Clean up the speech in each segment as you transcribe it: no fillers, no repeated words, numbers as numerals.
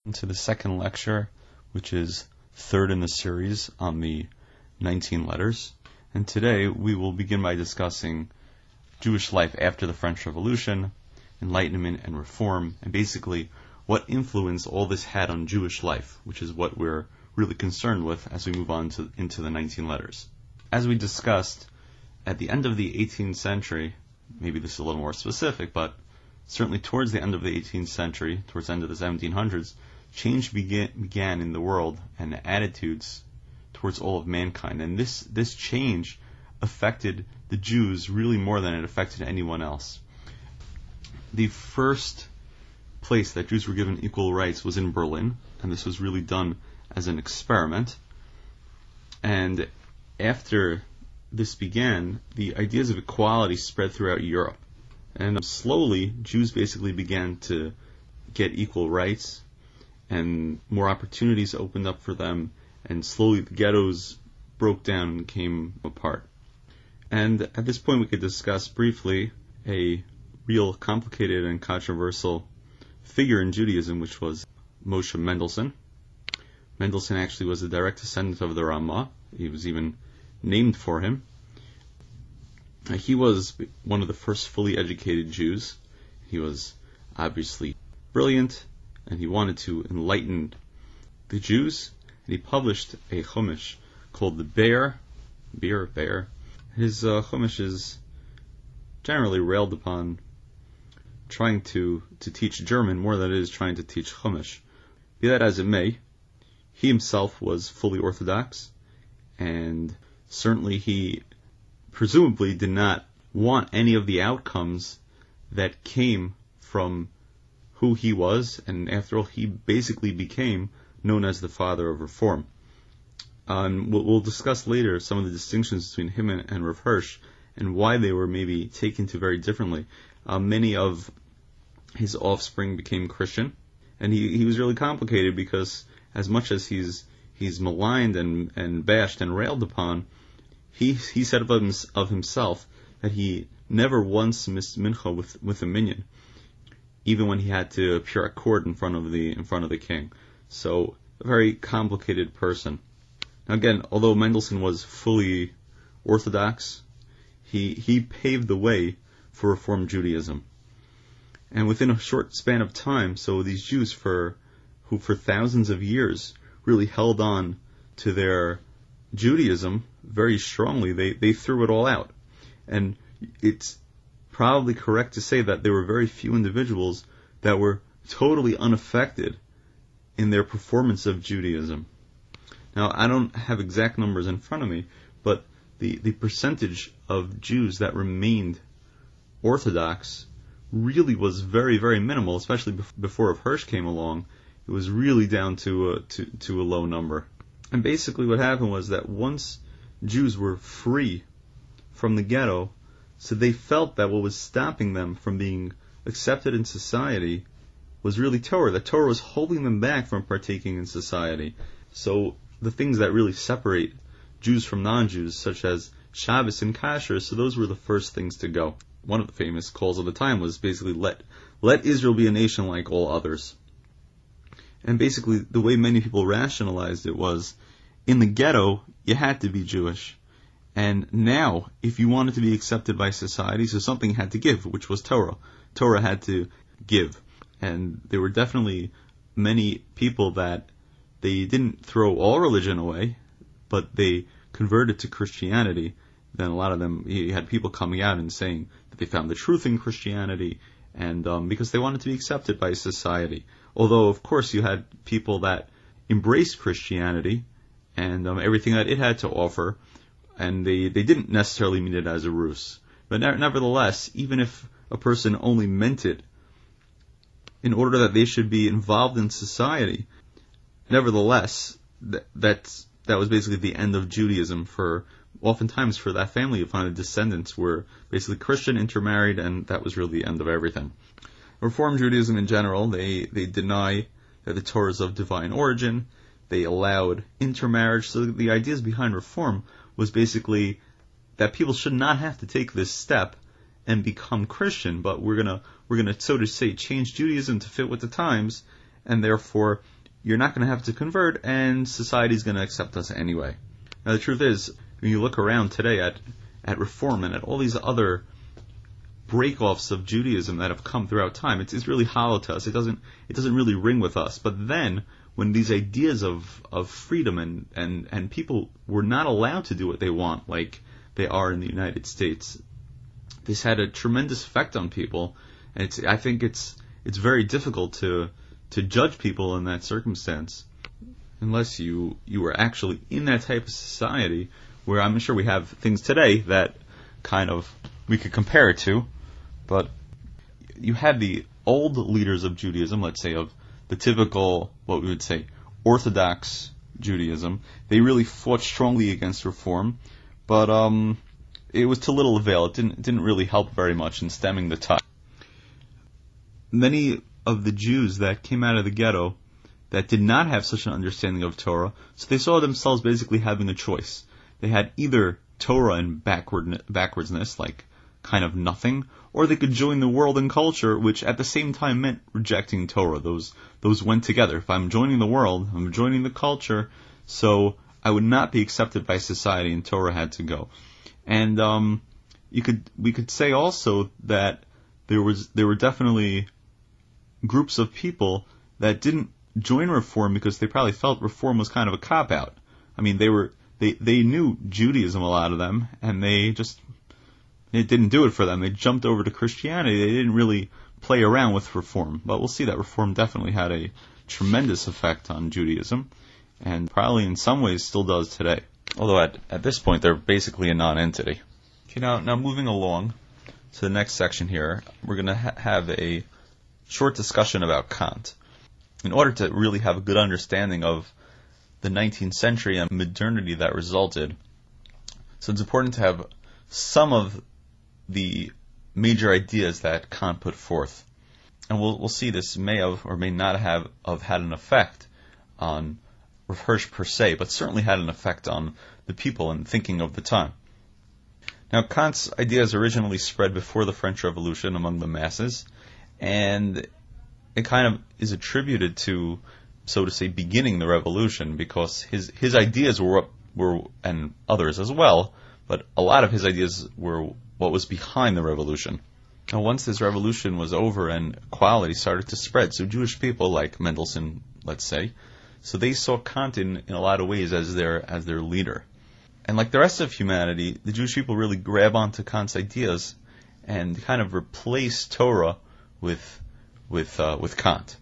To the second lecture, which is third in the series on the 19 letters. And today we will begin by discussing Jewish life after the French Revolution, Enlightenment and Reform, and basically what influence all this had on Jewish life, which is what we're really concerned with as we move on into the 19 letters. As we discussed, at the end of the 18th century, maybe this is a little more specific, but certainly towards the end of the 18th century, towards the end of the 1700s, change began in the world and attitudes towards all of mankind. And this change affected the Jews really more than it affected anyone else. The first place that Jews were given equal rights was in Berlin, and this was really done as an experiment. And after this began, the ideas of equality spread throughout Europe. And slowly, Jews basically began to get equal rights, and more opportunities opened up for them, and slowly the ghettos broke down and came apart. And at this point we could discuss briefly a real complicated and controversial figure in Judaism, which was Moshe Mendelssohn. Mendelssohn actually was a direct descendant of the Ramah. He was even named for him. He was one of the first fully educated Jews. He was obviously brilliant, and he wanted to enlighten the Jews, and he published a Chumash called the Be'er. His Chumash is generally railed upon trying to teach German more than it is trying to teach Chumash. Be that as it may, he himself was fully Orthodox, and certainly he presumably did not want any of the outcomes that came from who he was, and after all, he basically became known as the father of Reform. We'll discuss later some of the distinctions between him and Rav Hirsch, and why they were maybe taken to very differently. Many of his offspring became Christian, and he was really complicated because as much as he's maligned and bashed and railed upon, he said of himself that he never once missed mincha with a minyan, even when he had to appear at court in front of the king. So a very complicated person. Now again, although Mendelssohn was fully Orthodox, he paved the way for Reform Judaism. And within a short span of time, so these Jews who for thousands of years really held on to their Judaism very strongly, they threw it all out. And it's probably correct to say that there were very few individuals that were totally unaffected in their performance of Judaism. Now, I don't have exact numbers in front of me, but the percentage of Jews that remained Orthodox really was very, very minimal, especially before Rav Hirsch came along. It was really down to a low number. And basically what happened was that once Jews were free from the ghetto, so they felt that what was stopping them from being accepted in society was really Torah. That Torah was holding them back from partaking in society. So the things that really separate Jews from non-Jews, such as Shabbos and Kasher, so those were the first things to go. One of the famous calls of the time was basically, let Israel be a nation like all others. And basically the way many people rationalized it was, in the ghetto, you had to be Jewish. And now, if you wanted to be accepted by society, so something had to give, which was Torah. Torah had to give. And there were definitely many people that they didn't throw all religion away, but they converted to Christianity. Then a lot of them, you had people coming out and saying that they found the truth in Christianity, and because they wanted to be accepted by society. Although, of course, you had people that embraced Christianity and everything that it had to offer, and they didn't necessarily mean it as a ruse. But nevertheless, even if a person only meant it in order that they should be involved in society, nevertheless, that was basically the end of Judaism oftentimes for that family. You find the descendants were basically Christian, intermarried, and that was really the end of everything. Reform Judaism in general, they deny that the Torah is of divine origin. They allowed intermarriage. So the ideas behind Reform was basically that people should not have to take this step and become Christian, but we're gonna so to say change Judaism to fit with the times, and therefore you're not going to have to convert, and society's going to accept us anyway. Now, the truth is, when you look around today at Reform and at all these other break-offs of Judaism that have come throughout time, it's really hollow to us. It doesn't really ring with us. But then, when these ideas of freedom and people were not allowed to do what they want, like they are in the United States, this had a tremendous effect on people. And I think it's very difficult to judge people in that circumstance, unless you were actually in that type of society, where I'm sure we have things today that kind of we could compare it to. But you had the old leaders of Judaism, let's say of the typical, what we would say, Orthodox Judaism. They really fought strongly against reform, but it was to little avail. It didn't really help very much in stemming the tide. Many of the Jews that came out of the ghetto that did not have such an understanding of Torah, so they saw themselves basically having a choice. They had either Torah and backwardsness, like kind of nothing, or they could join the world and culture, which at the same time meant rejecting Torah. Those went together. If I'm joining the world, I'm joining the culture, so I would not be accepted by society, and Torah had to go. And we could say also that there were definitely groups of people that didn't join Reform because they probably felt Reform was kind of a cop-out. I mean, they knew Judaism, a lot of them, and it didn't do it for them. They jumped over to Christianity. They didn't really play around with Reform. But we'll see that Reform definitely had a tremendous effect on Judaism, and probably in some ways still does today. Although at this point, they're basically a non-entity. Okay, now moving along to the next section here, we're going to have a short discussion about Kant. In order to really have a good understanding of the 19th century and modernity that resulted, so it's important to have some of the major ideas that Kant put forth. And we'll see this may have or may not have had an effect on Hirsch per se, but certainly had an effect on the people and thinking of the time. Now, Kant's ideas originally spread before the French Revolution among the masses, and it kind of is attributed to, so to say, beginning the revolution, because his ideas were, and others as well, but a lot of his ideas were what was behind the revolution. Now, once this revolution was over and equality started to spread, so Jewish people like Mendelssohn, let's say, so they saw Kant in a lot of ways as their leader. And like the rest of humanity, the Jewish people really grab onto Kant's ideas and kind of replace Torah with Kant.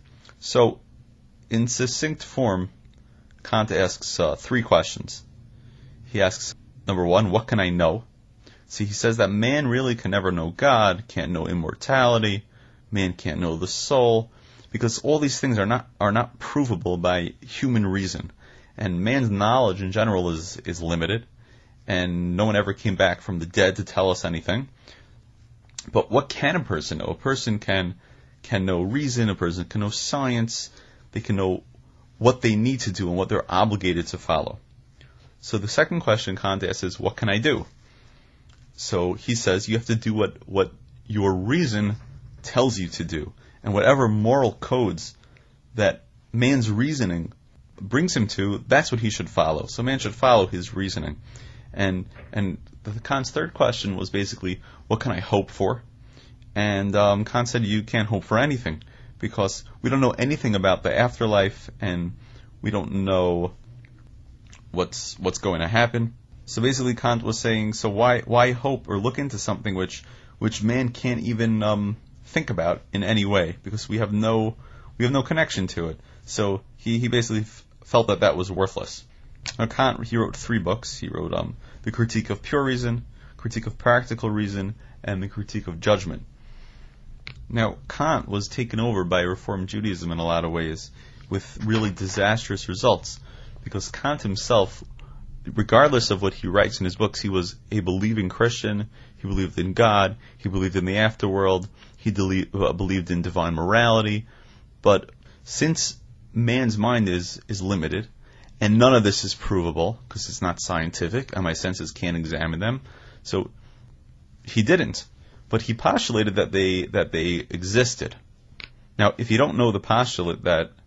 So, in succinct form, Kant asks 3 questions. He asks, number 1, what can I know? See, he says that man really can never know God, can't know immortality, man can't know the soul, because all these things are not provable by human reason. And man's knowledge in general is limited, and no one ever came back from the dead to tell us anything. But what can a person know? A person can know reason, a person can know science, they can know what they need to do and what they're obligated to follow. So the second question Kant asks is, what can I do? So he says you have to do what your reason tells you to do. And whatever moral codes that man's reasoning brings him to, that's what he should follow. So man should follow his reasoning. And Kant's third question was basically, what can I hope for? And Kant said you can't hope for anything, because we don't know anything about the afterlife, and we don't know what's going to happen. So basically Kant was saying, so why hope or look into something which man can't even think about in any way, because we have no connection to it. So he basically felt that was worthless. Now Kant, he wrote 3 books. He wrote The Critique of Pure Reason, Critique of Practical Reason, and The Critique of Judgment. Now, Kant was taken over by Reform Judaism in a lot of ways, with really disastrous results, because Kant himself, regardless of what he writes in his books, he was a believing Christian. He believed in God. He believed in the afterworld. He believed in divine morality. But since man's mind is limited, and none of this is provable, because it's not scientific, and my senses can't examine them, so he didn't. But he postulated that they existed. Now, if you don't know the postulate that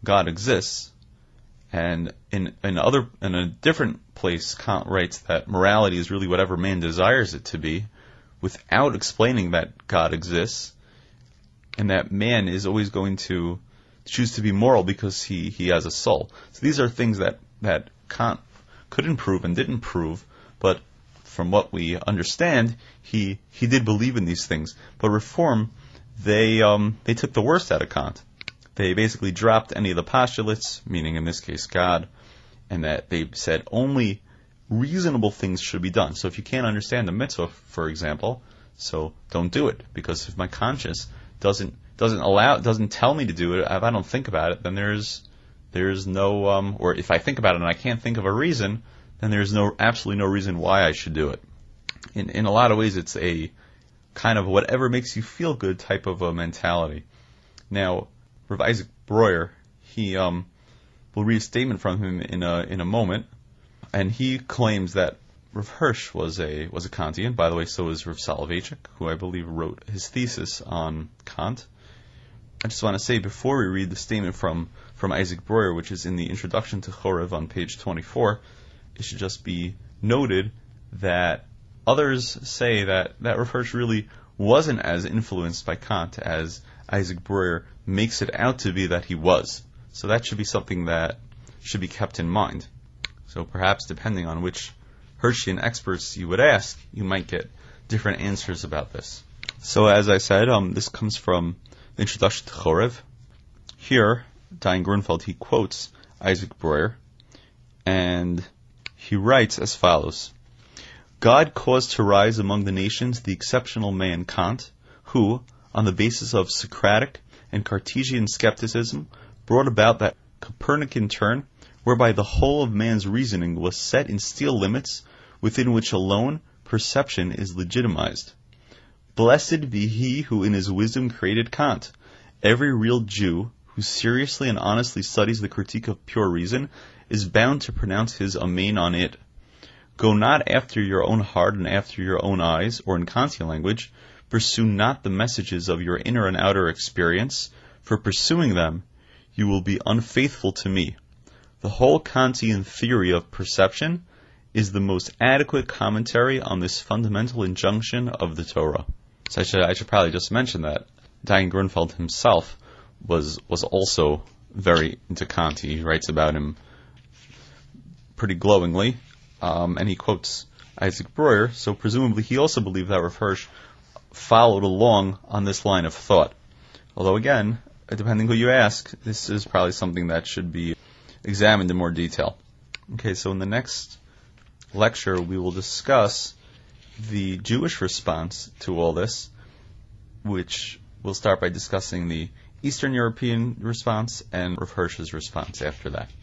God exists. And in a different place, Kant writes that morality is really whatever man desires it to be, without explaining that God exists, and that man is always going to choose to be moral because he has a soul. So these are things that Kant couldn't prove and didn't prove, but from what we understand, he did believe in these things. But Reform, they took the worst out of Kant. They basically dropped any of the postulates, meaning in this case God, and that they said only reasonable things should be done. So if you can't understand the mitzvah, for example, so don't do it, because if my conscience doesn't tell me to do it, if I don't think about it, then there's no or if I think about it and I can't think of a reason, then there's absolutely no reason why I should do it. In a lot of ways, it's a kind of whatever makes you feel good type of a mentality. Now, Rav Isaac Breuer, we'll read a statement from him in a moment, and he claims that Rav Hirsch was a Kantian. By the way, so is Rav Soloveitchik, who I believe wrote his thesis on Kant. I just want to say, before we read the statement from Isaac Breuer, which is in the introduction to Chorev on page 24, it should just be noted that others say that Rav Hirsch really wasn't as influenced by Kant as Isaac Breuer makes it out to be that he was. So that should be something that should be kept in mind. So perhaps depending on which Hirschian experts you would ask, you might get different answers about this. So as I said, this comes from the introduction to Chorev. Here, Dayan Grunfeld, he quotes Isaac Breuer, and he writes as follows: God caused to rise among the nations the exceptional man Kant, who, on the basis of Socratic and Cartesian skepticism, brought about that Copernican turn whereby the whole of man's reasoning was set in steel limits within which alone perception is legitimized. Blessed be he who in his wisdom created Kant. Every real Jew who seriously and honestly studies the critique of pure reason is bound to pronounce his amen on it. Go not after your own heart and after your own eyes, or in Kantian language, pursue not the messages of your inner and outer experience, for pursuing them, you will be unfaithful to me. The whole Kantian theory of perception is the most adequate commentary on this fundamental injunction of the Torah. So I should probably just mention that Dayan Grunfeld himself was also very into Kant. He writes about him pretty glowingly, and he quotes Isaac Breuer, so presumably he also believed that Rav Hirsch followed along on this line of thought. Although again, depending who you ask, this is probably something that should be examined in more detail. Okay, so in the next lecture we will discuss the Jewish response to all this, which we'll start by discussing the Eastern European response and Rav Hirsch's response after that.